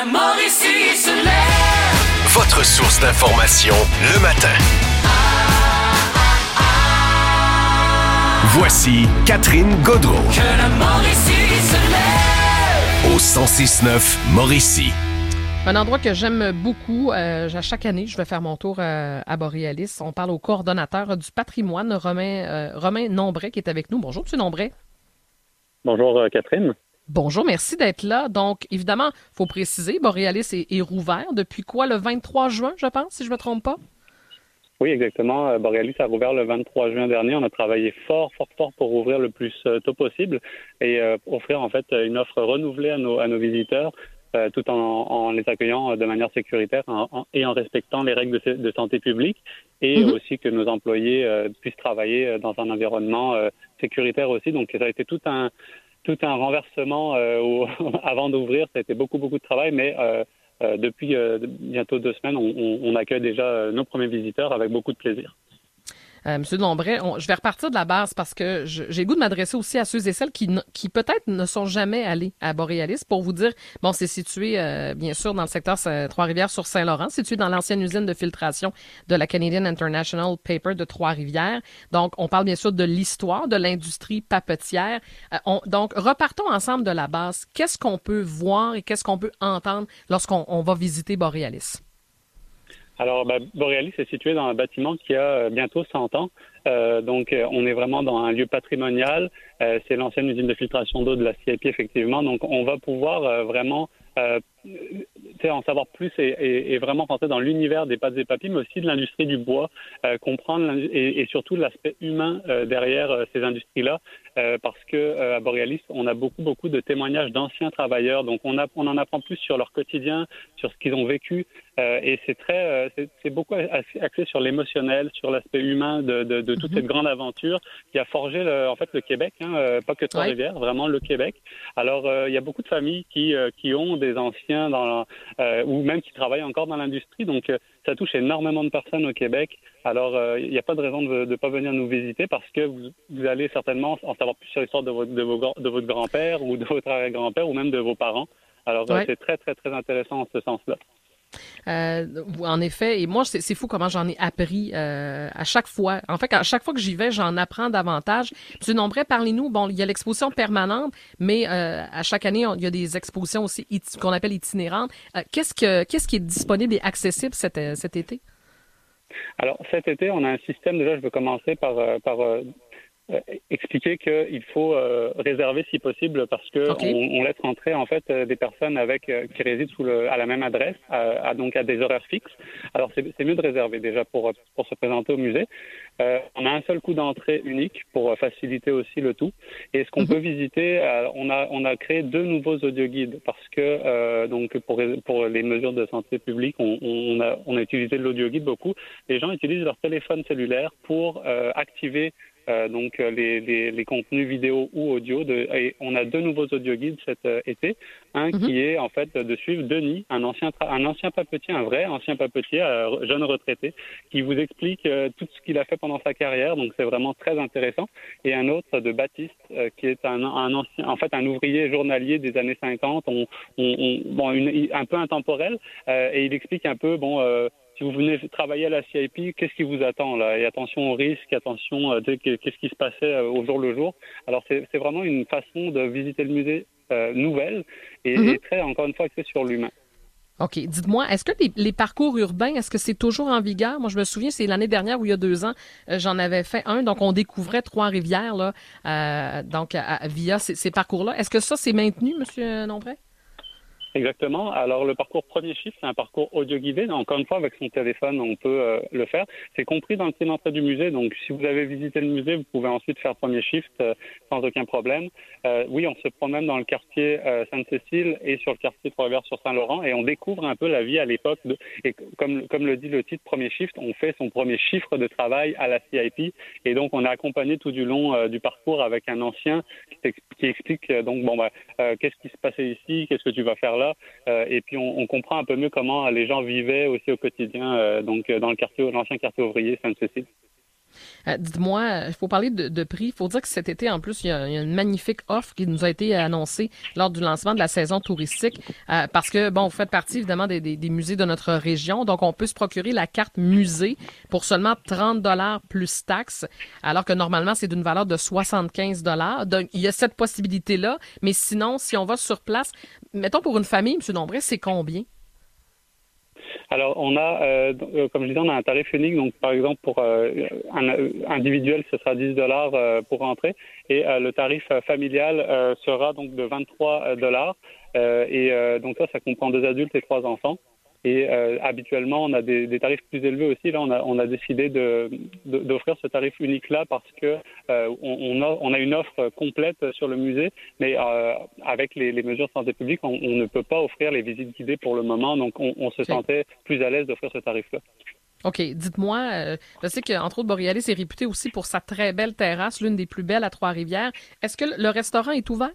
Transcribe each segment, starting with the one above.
la Mauricie se lève. Votre source d'information le matin. Voici Catherine Gaudreault. Que la Mauricie se lève. Au 106.9 Mauricie. Un endroit que j'aime beaucoup. À chaque année, je vais faire mon tour à Borealis. On parle au coordonnateur du patrimoine, Romain Nombret, qui est avec nous. Bonjour, M. Nombret. Bonjour, Catherine. Bonjour, merci d'être là. Donc, évidemment, il faut préciser, Borealis est rouvert depuis quoi, le 23 juin, je pense, si je ne me trompe pas? Oui, exactement. Borealis a rouvert le 23 juin dernier. On a travaillé fort pour ouvrir le plus tôt possible et offrir en fait une offre renouvelée à nos visiteurs, tout en les accueillant de manière sécuritaire et en respectant les règles de santé publique et aussi que nos employés puissent travailler dans un environnement sécuritaire aussi. Donc, ça a été tout un renversement avant d'ouvrir. Ça a été beaucoup de travail, mais depuis bientôt 2 semaines, on accueille déjà nos premiers visiteurs avec beaucoup de plaisir. Monsieur Nombret, je vais repartir de la base parce que j'ai le goût de m'adresser aussi à ceux et celles qui peut-être ne sont jamais allés à Borealis pour vous dire, bon, c'est situé bien sûr dans le secteur Trois-Rivières sur Saint-Laurent, situé dans l'ancienne usine de filtration de la Canadian International Paper de Trois-Rivières. Donc, on parle bien sûr de l'histoire de l'industrie papetière. Donc, repartons ensemble de la base. Qu'est-ce qu'on peut voir et qu'est-ce qu'on peut entendre lorsqu'on va visiter Borealis? Alors, Borealis est situé dans un bâtiment qui a bientôt 100 ans. Donc, on est vraiment dans un lieu patrimonial. C'est l'ancienne usine de filtration d'eau de la CIP, effectivement. Donc, on va pouvoir vraiment en savoir plus et vraiment rentrer dans l'univers des pâtes et papiers, mais aussi de l'industrie du bois, comprendre et surtout l'aspect humain derrière ces industries-là, parce que à Borealis, on a beaucoup de témoignages d'anciens travailleurs, donc on en apprend plus sur leur quotidien, sur ce qu'ils ont vécu, et c'est beaucoup axé sur l'émotionnel, sur l'aspect humain de toute cette grande aventure qui a forgé le Québec, pas que Trois-Rivières, vraiment le Québec. Alors il y a beaucoup de familles qui ont des anciens ou même qui travaillent encore dans l'industrie, donc ça touche énormément de personnes au Québec. Alors il n'y a pas de raison de ne pas venir nous visiter parce que vous allez certainement en savoir plus sur l'histoire de votre grand-père ou de votre arrière-grand-père ou même de vos parents. Alors c'est très intéressant en ce sens-là. En effet, et moi, c'est fou comment j'en ai appris à chaque fois. En fait, à chaque fois que j'y vais, j'en apprends davantage. Monsieur Nombret, parlez-nous. Bon, il y a l'exposition permanente, mais à chaque année, il y a des expositions aussi qu'on appelle itinérantes. Qu'est-ce qui est disponible et accessible cet été? Alors, cet été, on a un système. Déjà, je veux commencer par expliquer qu'il faut réserver si possible parce que on laisse rentrer en fait des personnes qui résident à la même adresse, donc à des horaires fixes. Alors c'est mieux de réserver déjà pour se présenter au musée. On a un seul coup d'entrée unique pour faciliter aussi le tout. Et ce qu'on peut visiter, on a créé 2 nouveaux audioguides parce que donc pour les mesures de santé publique, on a utilisé l'audio-guide beaucoup. Les gens utilisent leur téléphone cellulaire pour activer donc les contenus vidéo ou audio et on a 2 nouveaux audioguides cet été. Un qui est en fait de suivre Denis, un ancien papetier, un vrai ancien papetier, jeune retraité, qui vous explique tout ce qu'il a fait pendant sa carrière. Donc c'est vraiment très intéressant. Et un autre de Baptiste, qui est un ancien, en fait un ouvrier journalier des années 50, un peu intemporel, et il explique un peu si vous venez travailler à la CIP, qu'est-ce qui vous attend là? Et attention aux risques, attention qu'est-ce qui se passait au jour le jour. Alors c'est vraiment une façon de visiter le musée nouvelle et très, encore une fois, axée sur l'humain. OK. Dites-moi, est-ce que les parcours urbains, est-ce que c'est toujours en vigueur? Moi, je me souviens, c'est l'année dernière ou il y a 2 ans, j'en avais fait un. Donc, on découvrait Trois-Rivières là, via ces parcours-là. Est-ce que ça, c'est maintenu, M. Nombret? Exactement. Alors, le parcours premier chiffre, c'est un parcours audio-guidé. Encore une fois, avec son téléphone, on peut le faire. C'est compris dans le prix d'entrée du musée. Donc, si vous avez visité le musée, vous pouvez ensuite faire premier shift sans aucun problème. Oui, on se promène dans le quartier Sainte-Cécile et sur le quartier Trois-Rivières sur Saint-Laurent et on découvre un peu la vie à l'époque. Et comme le dit le titre premier shift, on fait son premier chiffre de travail à la CIP. Et donc, on est accompagné tout du long du parcours avec un ancien qui explique qu'est-ce qui se passait ici, qu'est-ce que tu vas faire là. Et puis on comprend un peu mieux comment les gens vivaient aussi au quotidien, donc dans l'ancien quartier ouvrier Sainte-Cécile. Dites-moi, il faut parler de prix. Il faut dire que cet été, en plus, il y a une magnifique offre qui nous a été annoncée lors du lancement de la saison touristique parce que, bon, vous faites partie, évidemment, des musées de notre région. Donc, on peut se procurer la carte musée pour seulement 30 $ plus taxes, alors que normalement, c'est d'une valeur de 75 $. Donc, il y a cette possibilité-là. Mais sinon, si on va sur place, mettons pour une famille, M. Dombré, c'est combien? Alors, on a, comme je disais, on a un tarif unique. Donc, par exemple, pour un individuel, ce sera 10 $ pour rentrer. Et le tarif familial sera donc de 23 $. Donc, ça comprend 2 adultes et 3 enfants. Et habituellement, on a des tarifs plus élevés aussi. Là, on a décidé d'offrir ce tarif unique-là parce que on a une offre complète sur le musée, mais avec les mesures de santé publique, on ne peut pas offrir les visites guidées pour le moment. Donc, on se sentait plus à l'aise d'offrir ce tarif-là. OK. Dites-moi, je sais qu'entre autres, Borealis est réputé aussi pour sa très belle terrasse, l'une des plus belles à Trois-Rivières. Est-ce que le restaurant est ouvert?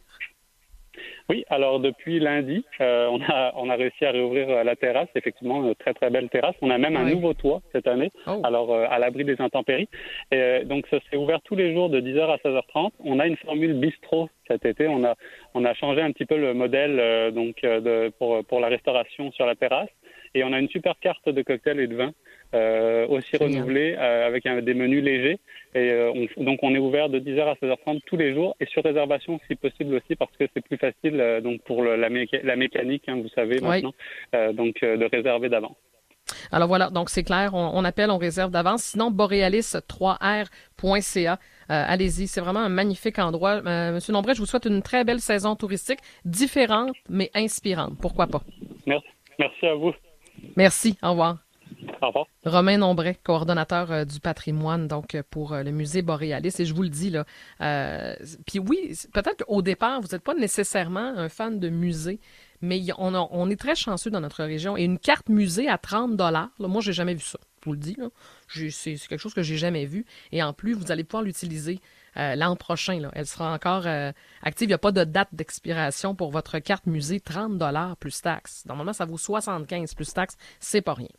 Oui, alors depuis lundi, on a réussi à réouvrir la terrasse, effectivement, une très très belle terrasse. On a même un nouveau toit cette année, alors à l'abri des intempéries. Donc ça s'est ouvert tous les jours de 10h à 16h30. On a une formule bistrot cet été. On a changé un petit peu le modèle pour la restauration sur la terrasse. Et on a une super carte de cocktails et de vins aussi renouvelée avec des menus légers. Et donc on est ouvert de 10h à 16h30 tous les jours et sur réservation si possible aussi parce que c'est plus facile donc pour la mécanique, vous savez maintenant, de réserver d'avance. Alors voilà, donc c'est clair, on appelle, on réserve d'avance. Sinon, borealis3r.ca. Allez-y, c'est vraiment un magnifique endroit. Monsieur Dombré, je vous souhaite une très belle saison touristique, différente mais inspirante. Pourquoi pas? Merci à vous. Merci, au revoir. Au revoir. Romain Nombret, coordonnateur du patrimoine donc pour le musée Borealis. Et je vous le dis, là, puis oui, peut-être qu'au départ, vous n'êtes pas nécessairement un fan de musée, mais on est très chanceux dans notre région. Et une carte musée à 30 $, là, moi, j'ai jamais vu ça. Je vous le dis, là. C'est quelque chose que j'ai jamais vu. Et en plus, vous allez pouvoir l'utiliser l'an prochain. Là. Elle sera encore active. Il n'y a pas de date d'expiration pour votre carte musée. 30 $ plus taxes. Normalement, ça vaut 75 plus taxes. C'est pas rien.